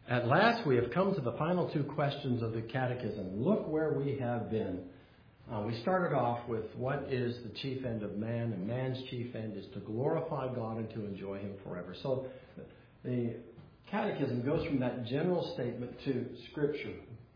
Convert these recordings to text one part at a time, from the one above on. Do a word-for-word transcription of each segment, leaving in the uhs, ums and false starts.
At last we have come to the final two questions of the Catechism. Look where we have been. Uh, we started off with what is the chief end of man, and man's chief end is to glorify God and to enjoy Him forever. So the Catechism goes from that general statement to Scripture.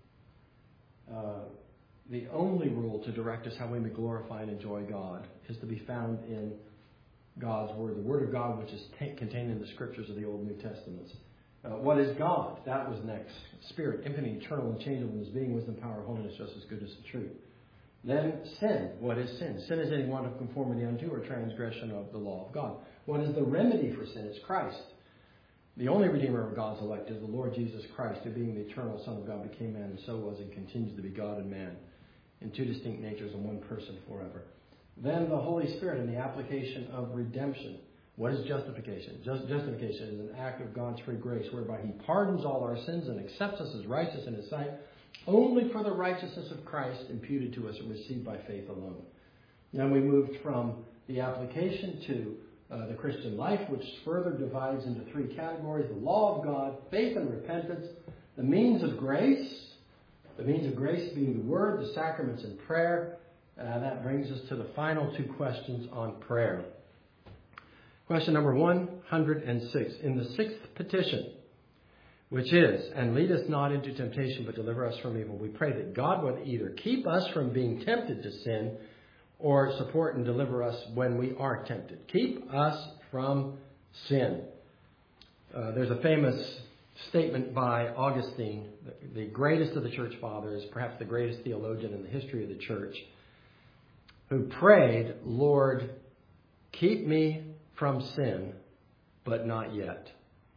Uh, the only rule to direct us how we may glorify and enjoy God is to be found in God's Word, the Word of God, which is t- contained in the Scriptures of the Old and New Testaments. Uh, what is God? That was next. Spirit, infinite, eternal, and changeable in His being, wisdom, power, holiness, justice, goodness, and truth. Then sin. What is sin? Sin is any want of conformity unto or transgression of the law of God. What is the remedy for sin? It's Christ. The only Redeemer of God's elect is the Lord Jesus Christ, who being the eternal Son of God became man and so was and continues to be God and man in two distinct natures and one person forever. Then the Holy Spirit in the application of redemption. What is justification? Just, justification is an act of God's free grace whereby He pardons all our sins and accepts us as righteous in His sight only for the righteousness of Christ imputed to us and received by faith alone. Then we moved from the application to uh, the Christian life, which further divides into three categories: the law of God, faith and repentance, the means of grace, the means of grace being the Word, the sacraments, and prayer. Uh, that brings us to the final two questions on prayer. Question number one hundred six. In the sixth petition, which is, and lead us not into temptation, but deliver us from evil, we pray that God would either keep us from being tempted to sin or support and deliver us when we are tempted. Keep us from sin. Uh, there's a famous statement by Augustine, the greatest of the church fathers, perhaps the greatest theologian in the history of the church, who prayed, Lord, keep me from sin, but not yet.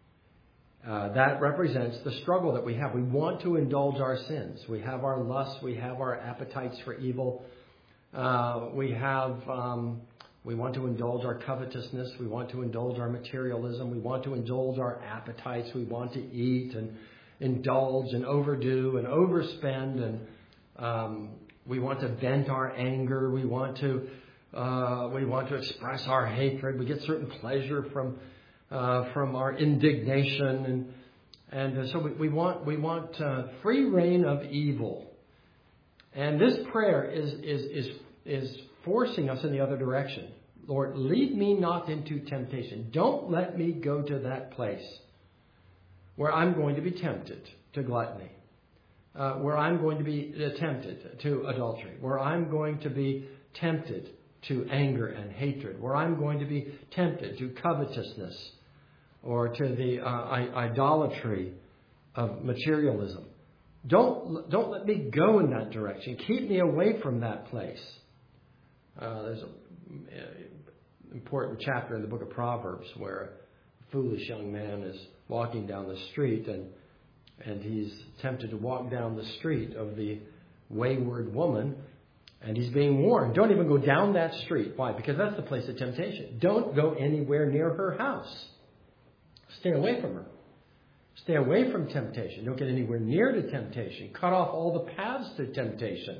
Uh, that represents the struggle that we have. We want to indulge our sins. We have our lusts. We have our appetites for evil. Uh, we have, um, we want to indulge our covetousness. We want to indulge our materialism. We want to indulge our appetites. We want to eat and indulge and overdo and overspend. And um, we want to vent our anger. We want to Uh, we want to express our hatred. We get certain pleasure from uh, from our indignation, and and uh, so we, we want we want uh, free reign of evil. And this prayer is is is is forcing us in the other direction. Lord, lead me not into temptation. Don't let me go to that place where I'm going to be tempted to gluttony, uh, where I'm going to be tempted to adultery, where I'm going to be tempted to anger and hatred, where I'm going to be tempted to covetousness or to the uh, I- idolatry of materialism. Don't, don't let me go in that direction. Keep me away from that place. Uh, there's an important chapter in the book of Proverbs where a foolish young man is walking down the street and, and he's tempted to walk down the street of the wayward woman. And he's being warned, don't even go down that street. Why? Because that's the place of temptation. Don't go anywhere near her house. Stay away from her. Stay away from temptation. Don't get anywhere near to temptation. Cut off all the paths to temptation.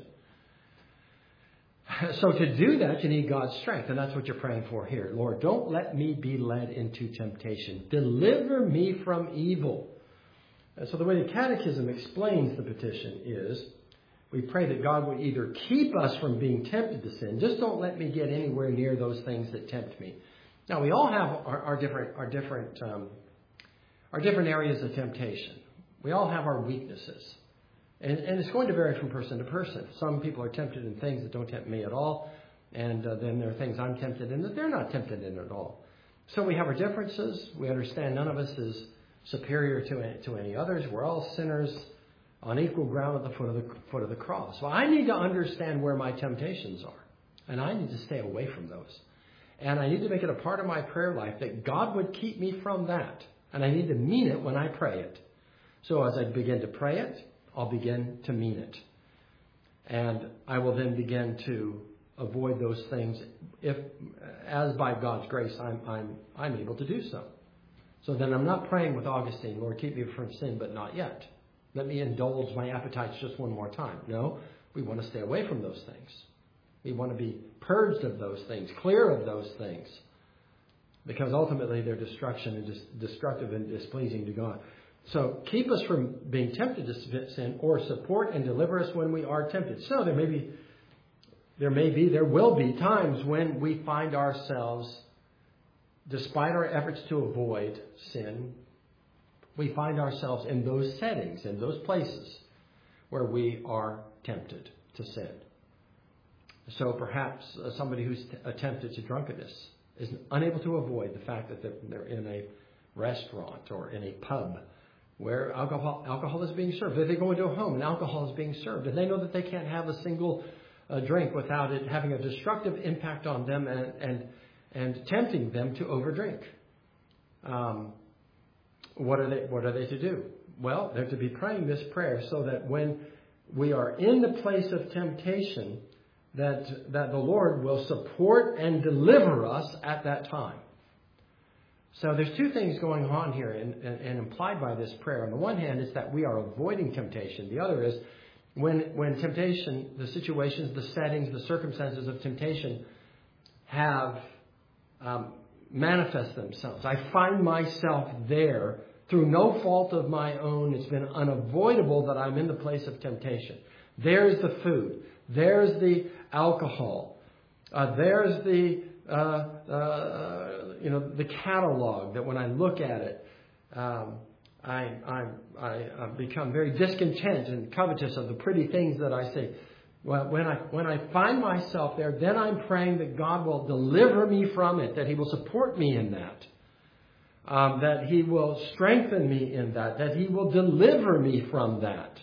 So to do that, you need God's strength. And that's what you're praying for here. Lord, don't let me be led into temptation. Deliver me from evil. And so the way the Catechism explains the petition is, we pray that God would either keep us from being tempted to sin. Just don't let me get anywhere near those things that tempt me. Now, we all have our, our different, our different, um, our different areas of temptation. We all have our weaknesses, and, and it's going to vary from person to person. Some people are tempted in things that don't tempt me at all, and uh, then there are things I'm tempted in that they're not tempted in at all. So we have our differences. We understand none of us is superior to to any others. We're all sinners on equal ground at the foot of the foot of the cross. So I need to understand where my temptations are, and I need to stay away from those. And I need to make it a part of my prayer life that God would keep me from that. And I need to mean it when I pray it. So as I begin to pray it, I'll begin to mean it. And I will then begin to avoid those things if, as by God's grace, I'm I'm I'm able to do so. So then I'm not praying with Augustine, Lord, keep me from sin, but not yet. Let me indulge my appetites just one more time. No, we want to stay away from those things. We want to be purged of those things, clear of those things, because ultimately they're destruction and dis- destructive and displeasing to God. So keep us from being tempted to sin, or support and deliver us when we are tempted. So there may be, there may be, there will be times when we find ourselves, despite our efforts to avoid sin, we find ourselves in those settings, in those places where we are tempted to sin. So perhaps uh, somebody who's t- attempted to drunkenness is unable to avoid the fact that they're, they're in a restaurant or in a pub where alcohol alcohol is being served. If they go into a home and alcohol is being served, and they know that they can't have a single uh, drink without it having a destructive impact on them and and, and tempting them to overdrink. Um, what are they what are they to do? Well, they're to be praying this prayer so that when we are in the place of temptation, that that the Lord will support and deliver us at that time. So there's two things going on here and, and, and implied by this prayer. On the one hand, it's that we are avoiding temptation. The other is when when temptation, the situations, the settings, the circumstances of temptation have um, manifest themselves. I find myself there through no fault of my own. It's been unavoidable that I'm in the place of temptation. There's the food. There's the alcohol. Uh, there's the uh, uh, you know the catalog that when I look at it, um, I, I I I become very discontent and covetous of the pretty things that I see. Well, when I when I find myself there, then I'm praying that God will deliver me from it, that He will support me in that, um, that He will strengthen me in that, that He will deliver me from that.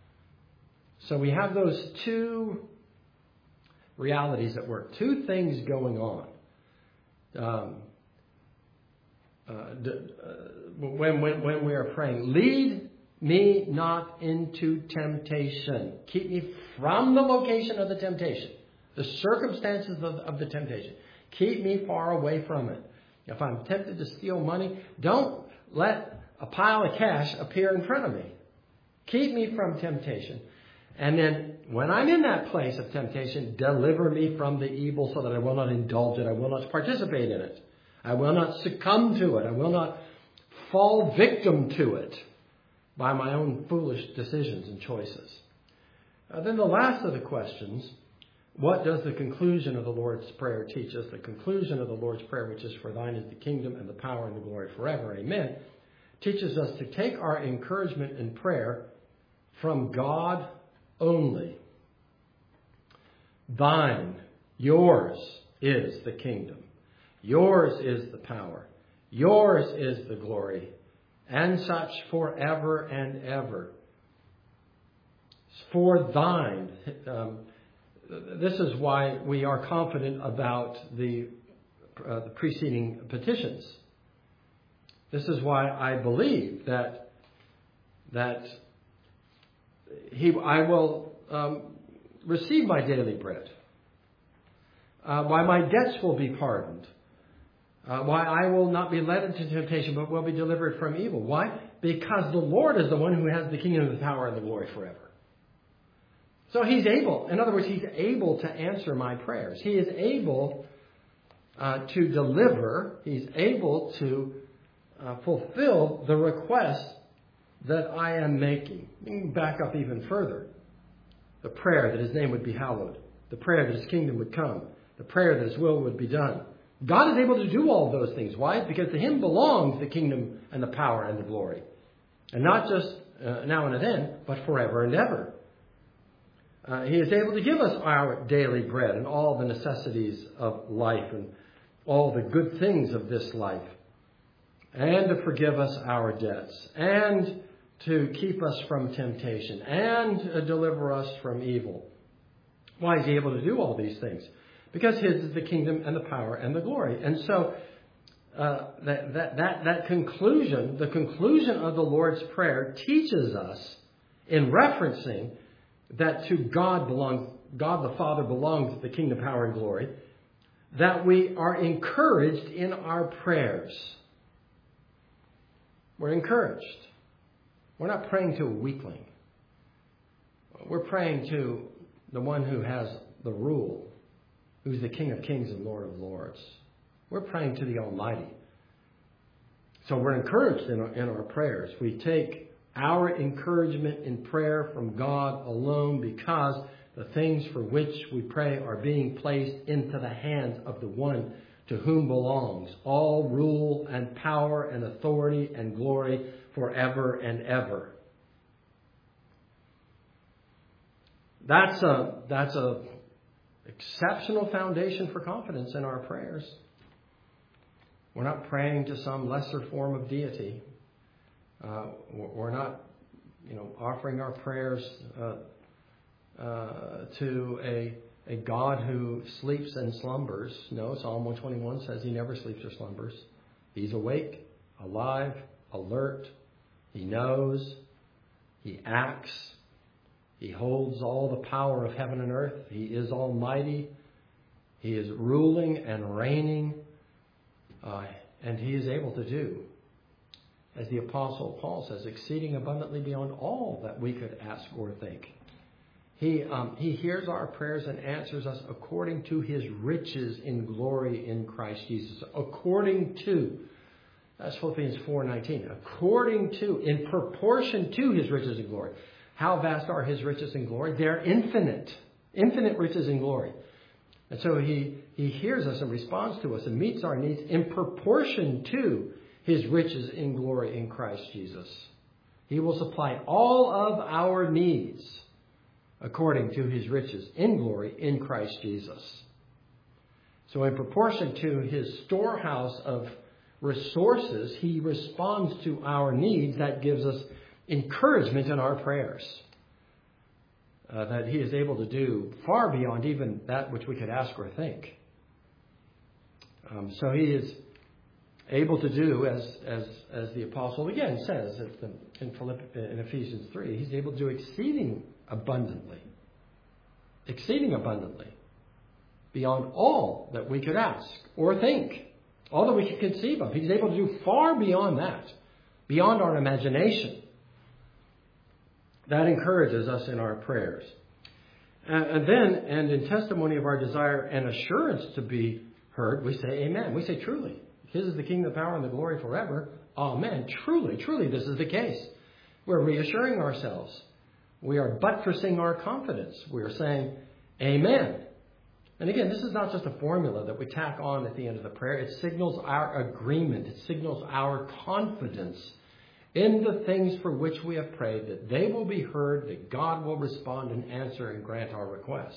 So we have those two realities at work, two things going on. Um, uh, d- uh, when, when, when we are praying, lead me not into temptation. Keep me from the location of the temptation, the circumstances of, of the temptation. Keep me far away from it. If I'm tempted to steal money, don't let a pile of cash appear in front of me. Keep me from temptation. And then when I'm in that place of temptation, deliver me from the evil so that I will not indulge it. I will not participate in it. I will not succumb to it. I will not fall victim to it by my own foolish decisions and choices. Uh, then the last of the questions, what does the conclusion of the Lord's Prayer teach us? The conclusion of the Lord's Prayer, which is, for thine is the kingdom and the power and the glory forever. Amen. Teaches us to take our encouragement in prayer from God only. Thine, yours is the kingdom. Yours is the power. Yours is the glory. And such forever and ever. For thine. Um, this is why we are confident about the, uh, the preceding petitions. This is why I believe that that He, I will um, receive my daily bread. Uh, why my debts will be pardoned. Uh, why I will not be led into temptation, but will be delivered from evil. Why? Because the Lord is the one who has the kingdom, the power, and the glory forever. So He's able. In other words, He's able to answer my prayers. He is able uh, to deliver. He's able to uh, fulfill the request that I am making. You can back up even further. The prayer that His name would be hallowed. The prayer that His kingdom would come. The prayer that His will would be done. God is able to do all those things. Why? Because to Him belongs the kingdom and the power and the glory. And not just uh, now and then, but forever and ever. Uh, he is able to give us our daily bread and all the necessities of life and all the good things of this life. And to forgive us our debts. And to keep us from temptation. And to deliver us from evil. Why is He able to do all these things? Because His is the kingdom and the power and the glory. And so uh, that, that, that, that conclusion, the conclusion of the Lord's Prayer teaches us in referencing that to God belongs, God the Father belongs the kingdom, power, and glory, that we are encouraged in our prayers. We're encouraged. We're not praying to a weakling. We're praying to the one who has the rule, who's the King of Kings and Lord of Lords. We're praying to the Almighty. So we're encouraged in our, in our prayers. We take our encouragement in prayer from God alone because the things for which we pray are being placed into the hands of the one to whom belongs all rule and power and authority and glory forever and ever. That's a, that's a exceptional foundation for confidence in our prayers. We're not praying to some lesser form of deity. Uh, we're not, you know, offering our prayers uh, uh, to a a God who sleeps and slumbers. No, Psalm one twenty-one says he never sleeps or slumbers. He's awake, alive, alert. He knows. He acts. He holds all the power of heaven and earth. He is almighty. He is ruling and reigning. Uh, and he is able to do, as the Apostle Paul says, exceeding abundantly beyond all that we could ask or think. He, um, he hears our prayers and answers us according to his riches in glory in Christ Jesus. According to, that's Philippians four nineteen. According to, in proportion to his riches and glory. How vast are his riches and glory? They're infinite. Infinite riches and glory. And so he, he hears us and responds to us and meets our needs in proportion to his riches in glory in Christ Jesus. He will supply all of our needs according to his riches in glory in Christ Jesus. So in proportion to his storehouse of resources, he responds to our needs. That gives us encouragement in our prayers. Uh, that he is able to do far beyond even that which we could ask or think. Um, so he is able to do, as as as the apostle again says in, Philipp, in Ephesians three, he's able to do exceeding abundantly, exceeding abundantly, beyond all that we could ask or think, all that we could conceive of. He's able to do far beyond that, beyond our imagination. That encourages us in our prayers. And then, and in testimony of our desire and assurance to be heard, we say amen. We say truly. His is the kingdom, the power, and the glory forever. Amen. Truly, truly, this is the case. We're reassuring ourselves. We are buttressing our confidence. We are saying amen. And again, this is not just a formula that we tack on at the end of the prayer. It signals our agreement. It signals our confidence in the things for which we have prayed, that they will be heard, that God will respond and answer and grant our requests.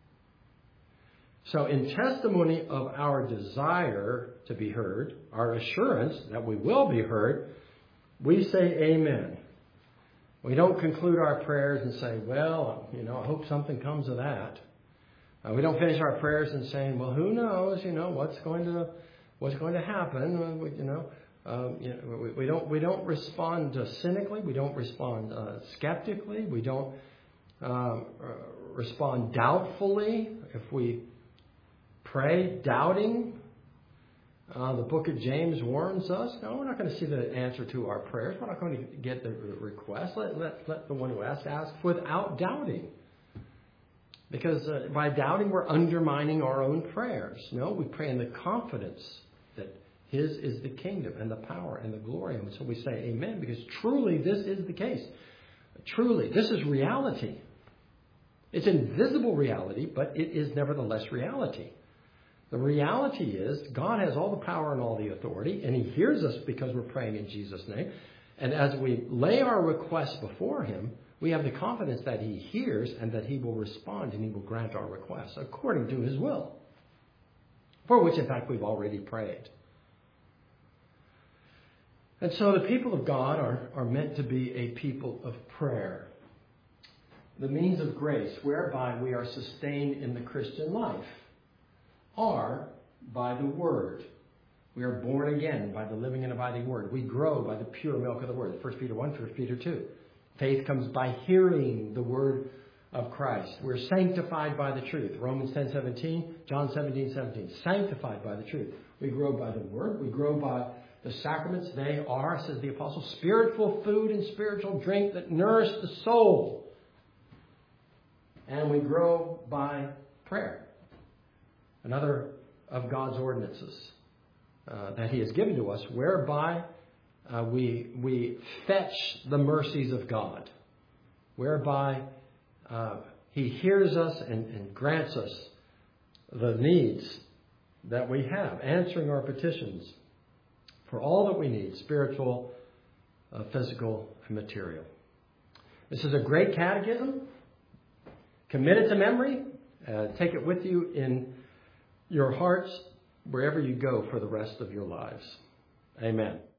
So in testimony of our desire to be heard, our assurance that we will be heard, we say amen. We don't conclude our prayers and say, well, you know, I hope something comes of that. Uh, we don't finish our prayers and saying, well, who knows, you know, what's going to what's going to happen, uh, we, you know. Um, you know, we, we don't we don't respond uh, cynically. We don't respond uh, skeptically. We don't uh, uh, respond doubtfully. If we pray doubting, uh, the book of James warns us. No, we're not going to see the answer to our prayers. We're not going to get the request. Let let, let the one who asks ask without doubting. Because uh, by doubting, we're undermining our own prayers. No, we pray in the confidence that his is the kingdom and the power and the glory. And so we say amen, because truly this is the case. Truly, this is reality. It's invisible reality, but it is nevertheless reality. The reality is God has all the power and all the authority, and he hears us because we're praying in Jesus' name. And as we lay our requests before him, we have the confidence that he hears and that he will respond and he will grant our requests according to his will, for which, in fact, we've already prayed. And so the people of God are, are meant to be a people of prayer. The means of grace whereby we are sustained in the Christian life are by the Word. We are born again by the living and abiding Word. We grow by the pure milk of the Word. First Peter one, First Peter two. Faith comes by hearing the Word of Christ. We're sanctified by the truth. Romans ten seventeen, John seventeen seventeen. Sanctified by the truth. We grow by the Word. We grow by the sacraments. They are, says the apostle, spiritual food and spiritual drink that nourish the soul. And we grow by prayer. Another of God's ordinances uh, that he has given to us, whereby uh, we, we fetch the mercies of God, whereby uh, He hears us and, and grants us the needs that we have, answering our petitions for all that we need, spiritual, uh, physical, and material. This is a great catechism. Commit it to memory. Uh, take it with you in your hearts wherever you go for the rest of your lives. Amen.